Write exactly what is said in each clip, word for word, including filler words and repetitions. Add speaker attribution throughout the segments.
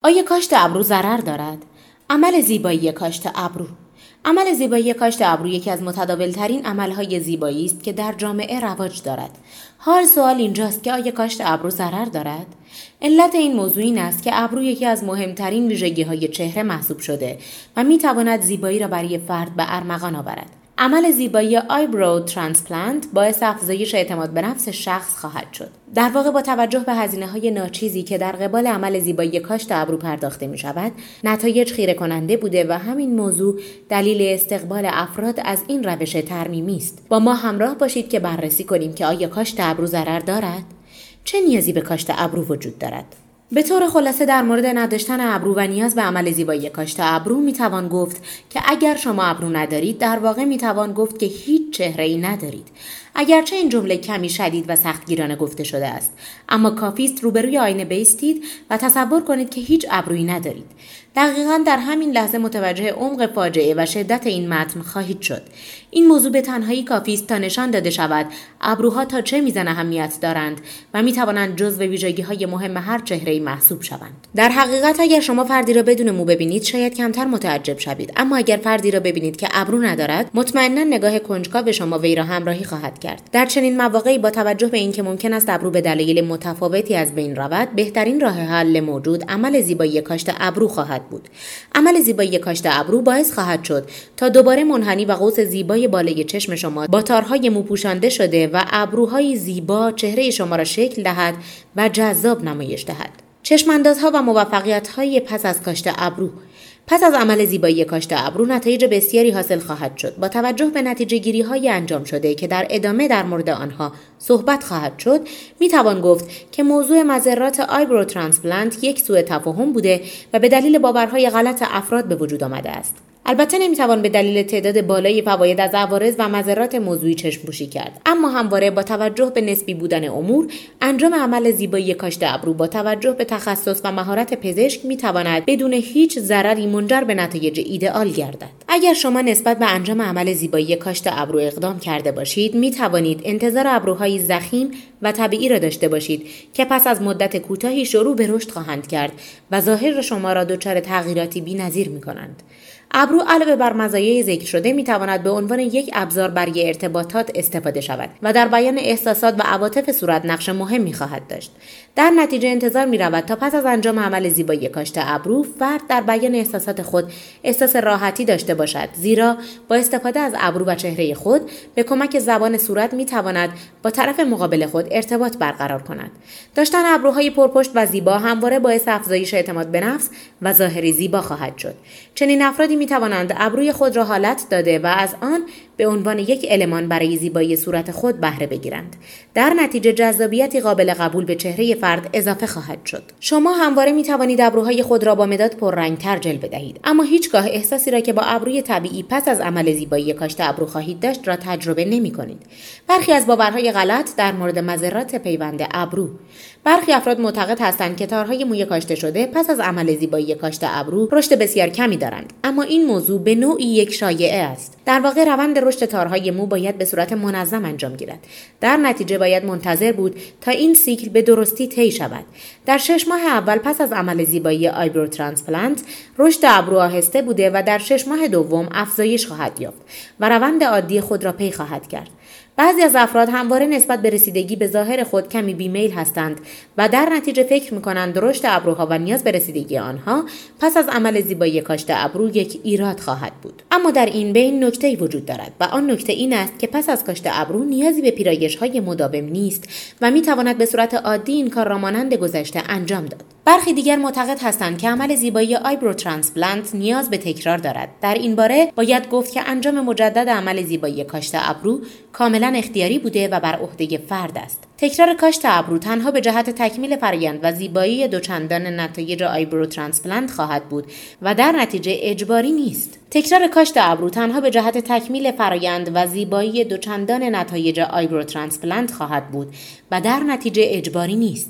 Speaker 1: آیا کاشت ابرو ضرر دارد؟ عمل زیبایی کاشت ابرو. عمل زیبایی کاشت ابرو یکی از متداول‌ترین عمل‌های زیبایی است که در جامعه رواج دارد. حال سوال اینجاست که آیا کاشت ابرو ضرر دارد؟ علت این موضوع این است که ابرو یکی از مهمترین ویژگی‌های چهره محسوب شده و می‌تواند زیبایی را برای فرد به ارمغان آورد. عمل زیبایی آیبرو ترانسپلنت باعث افزایش اعتماد به نفس شخص خواهد شد. در واقع با توجه به هزینه‌های ناچیزی که در قبال عمل زیبایی کاشت ابرو پرداخته می‌شود، نتایج خیره کننده بوده و همین موضوع دلیل استقبال افراد از این روش ترمیمی است. با ما همراه باشید که بررسی کنیم که آیا کاشت ابرو ضرر دارد؟ چه نیازی به کاشت ابرو وجود دارد؟ به طور خلاصه در مورد نداشتن ابرو و نیاز به عمل زیبایی کاشت ابرو میتوان گفت که اگر شما ابرو ندارید در واقع میتوان گفت که هیچ چهره‌ای ندارید. اگرچه این جمله کمی شدید و سختگیرانه گفته شده است، اما کافی است روبروی آینه بایستید و تصور کنید که هیچ ابرویی ندارید. دقیقاً در همین لحظه متوجه عمق فاجعه و شدت این متن خواهید شد. این موضوع به تنهایی کافی است تا نشان داده شود ابروها تا چه میزان اهمیت دارند و میتوانند جزو ویژگی‌های مهم هر چهره‌ای محسوب شوند. در حقیقت اگر شما فردی را بدون مو ببینید شاید کمتر متعجب شوید، اما اگر فردی را ببینید که ابرو ندارد مطمئناً نگاه کنجکاو شما وی را همراهی خواهد کرد. در چنین مواقعی با توجه به اینکه ممکن است ابرو به دلایل متفاوتی از بین رود، بهترین راه حل موجود عمل زیبایی کاشت ابرو خواهد بود. عمل زیبایی کاشت ابرو باعث خواهد شد تا دوباره منحنی و قوس زیبای بالای چشم شما با تارهای مو پوشانده شده و ابروهای زیبا چهره شما را شکل دهد و جذاب نمایش دهد. چشماندازها و موفقیت‌های پس از کاشت ابرو. پس از عمل زیبایی کاشت ابرو نتایج بسیاری حاصل خواهد شد. با توجه به نتیجه گیری های انجام شده که در ادامه در مورد آنها صحبت خواهد شد، می توان گفت که موضوع مضرات آیبرو ترانسپلنت یک سوء تفاهم بوده و به دلیل باورهای غلط افراد به وجود آمده است. البته نمیتوان به دلیل تعداد بالای فواید از عوارض و مضرات موضوعی چشم‌پوشی کرد، اما همواره با توجه به نسبی بودن امور، انجام عمل زیبایی کاشت ابرو با توجه به تخصص و مهارت پزشک میتواند بدون هیچ ضرری منجر به نتایج ایدئال گردد. اگر شما نسبت به انجام عمل زیبایی کاشت ابرو اقدام کرده باشید، میتوانید انتظار ابروهای ضخیم و طبیعی را داشته باشید که پس از مدت کوتاهی شروع به رشد خواهند کرد و ظاهر شما را دچار تغییراتی بی‌نظیر می‌کنند. ابرو علاوه بر مزایای ذکر شده میتواند به عنوان یک ابزار برای ارتباطات استفاده شود و در بیان احساسات و عواطف صورت نقش مهمی خواهد داشت. در نتیجه انتظار می رود تا پس از انجام عمل زیبایی کاشت ابرو فرد در بیان احساسات خود احساس راحتی داشته باشد، زیرا با استفاده از ابرو و چهره خود به کمک زبان صورت می تواند با طرف مقابل خود ارتباط برقرار کند. داشتن ابروهای پرپشت و زیبا همواره باعث افزایش اعتماد به نفس و ظاهری زیبا خواهد شد. چنین افرادی می توانند ابروی خود را حالت داده و از آن به عنوان یک المان برای زیبایی صورت خود بهره بگیرند. در نتیجه جذابیتی قابل قبول به چهره فرد اضافه خواهد شد. شما همواره می توانید ابروهای خود را با مداد پررنگتر جلوه دهید، اما هیچگاه احساسی را که با ابروی طبیعی پس از عمل زیبایی کاشت ابرو خواهید داشت را تجربه نمی کنید. برخی از باورهای غلط در مورد مضرات پیوند ابرو. برخی افراد معتقد هستند که تارهای موی کاشته شده پس از عمل زیبایی کاشت ابرو رشد بسیار کمی دارند، اما این موضوع به نوعی یک شایعه است. در واقع روند رشد تارهای مو باید به صورت منظم انجام گیرد. در نتیجه باید منتظر بود تا این سیکل به درستی طی شود. در شش ماه اول پس از عمل زیبایی آیبرو ترانسپلنت رشد ابرو آهسته بوده و در شش ماه دوم افزایش خواهد یافت و روند عادی خود را طی خواهد کرد. بعضی از افراد همواره نسبت به رسیدگی به ظاهر خود کمی بیمیل هستند و در نتیجه فکر می‌کنند رشد ابروها و نیاز به رسیدگی آنها پس از عمل زیبایی کاشت ابرو یک ایراد خواهد بود. اما در این بین نکته‌ای وجود دارد و آن نکته این است که پس از کاشت ابرو نیازی به پیرایش‌های مداوم نیست و می‌تواند به صورت عادی این کار را مانند گذشته انجام داد. برخی دیگر معتقد هستند که عمل زیبایی آیبرو ترانسپلنت نیاز به تکرار دارد. در این باره باید گفت که انجام مجدد عمل زیبایی کاشت ابرو کاملا اختیاری بوده و بر عهده فرد است. تکرار کاشت ابرو تنها به جهت تکمیل فرآیند و زیبایی دوچندان نتایج آیبرو ترانسپلنت خواهد بود و در نتیجه اجباری نیست. تکرار کاشت ابرو تنها به جهت تکمیل فرآیند و زیبایی دوچندان نتایج آیبرو ترانسپلنت خواهد بود و در نتیجه اجباری نیست.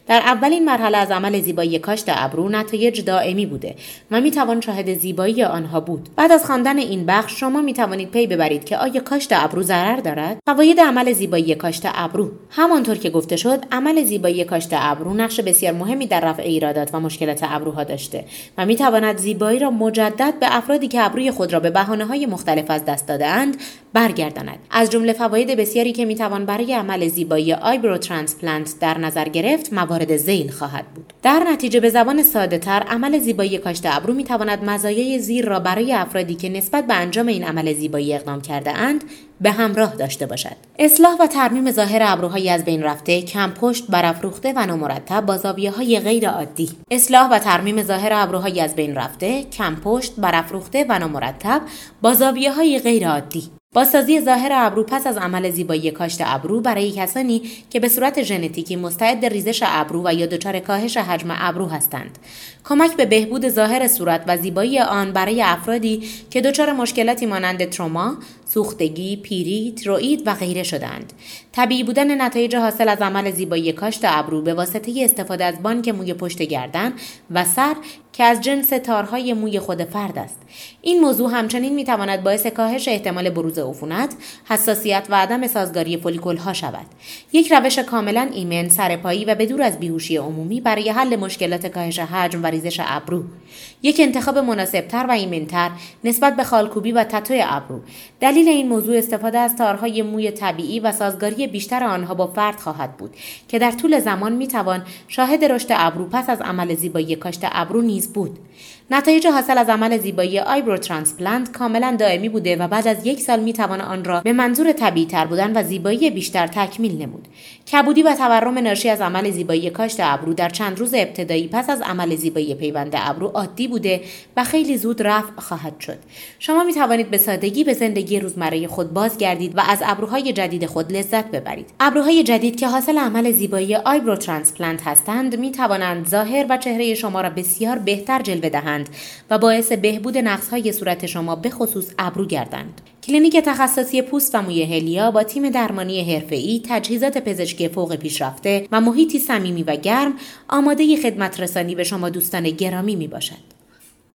Speaker 1: در اولین مرحله از عمل زیبایی کاشت ابرو نتایج دائمی بوده و می توان شاهد زیبایی آنها بود. بعد از خواندن این بخش شما می توانید پی ببرید که آیا کاشت ابرو ضرر دارد؟ فواید عمل زیبایی کاشت ابرو. همانطور که گفته شد، عمل زیبایی کاشت ابرو نقش بسیار مهمی در رفع ایرادات و مشکلات ابروها داشته و می تواند زیبایی را مجدد به افرادی که ابروی خود را به بهانه‌های مختلف از دست داده‌اند برگرداند. از جمله فواید بسیاری که می توان برای عمل زیبایی آیبرو ترانسپلنت در نظر گرفت موارد ذیل خواهد بود. در نتیجه به زبان ساده تر، عمل زیبایی کاشت ابرو می تواند مزایای زیر را برای افرادی که نسبت به انجام این عمل زیبایی اقدام کرده اند به همراه داشته باشد. اصلاح و ترمیم ظاهر ابروهای از بین رفته، کم پشت، برافروخته و نامرتب با زاویه‌های غیر عادی. اصلاح و ترمیم ظاهر ابروهای از بین رفته، کم پشت، برافروخته و نامرتب با زاویه‌های غیر عادی. بازسازی ظاهر ابرو پس از عمل زیبایی کاشت ابرو برای کسانی که به صورت ژنتیکی مستعد ریزش ابرو و یا دچار کاهش حجم ابرو هستند. کمک به بهبود ظاهر صورت و زیبایی آن برای افرادی که دچار مشکلاتی مانند تروما، سوختگی، پیری، تروئید و غیره شدند. طبیعی بودن نتایج حاصل از عمل زیبایی کاشت ابرو به واسطه استفاده از بانک موی پشت گردن و سر که از جنس تارهای موی خود فرد است. این موضوع همچنین میتواند باعث کاهش احتمال بروز عفونت، حساسیت و عدم سازگاری فولیکول‌ها شود. یک روش کاملا ایمن، سرپایی و بدور از بیهوشی عمومی برای حل مشکلات کاهش حجم و ریزش ابرو. یک انتخاب مناسبتر و ایمن‌تر نسبت به خالکوبی و تتو ابرو. دلیل این موضوع استفاده از تارهای موی طبیعی و سازگاری بیشتر آنها با فرد خواهد بود که در طول زمان میتوان شاهد رشد ابرو پس از عمل زیبایی کاشت ابرو نیز بود. نتایج حاصل از عمل زیبایی آیبرو ترانسپلنت کاملا دائمی بوده و بعد از یک سال میتوان آن را به منظور طبیعی تر بودن و زیبایی بیشتر تکمیل نمود. کبودی و تورم ناشی از عمل زیبایی کاشت ابرو در چند روز ابتدایی پس از عمل زیبایی پیوند ابرو عادی بوده و خیلی زود رفع خواهد شد. شما می توانید به سادگی به زندگی روزمره خود بازگردید و از ابروهای جدید خود لذت ببرید. ابروهای جدید که حاصل عمل زیبایی آیبرو ترانسپلنت هستند می توانند ظاهر و چهره شما را بسیار بهتر جلوه دهند و باعث بهبود نقص‌های صورت شما به خصوص ابرو گردند. کلینیک تخصصی پوست و موی هلیا با تیم درمانی حرفه‌ای، تجهیزات پزشکی فوق پیشرفته و محیطی صمیمی و گرم آماده خدمت رسانی به شما دوستان گرامی می باشد.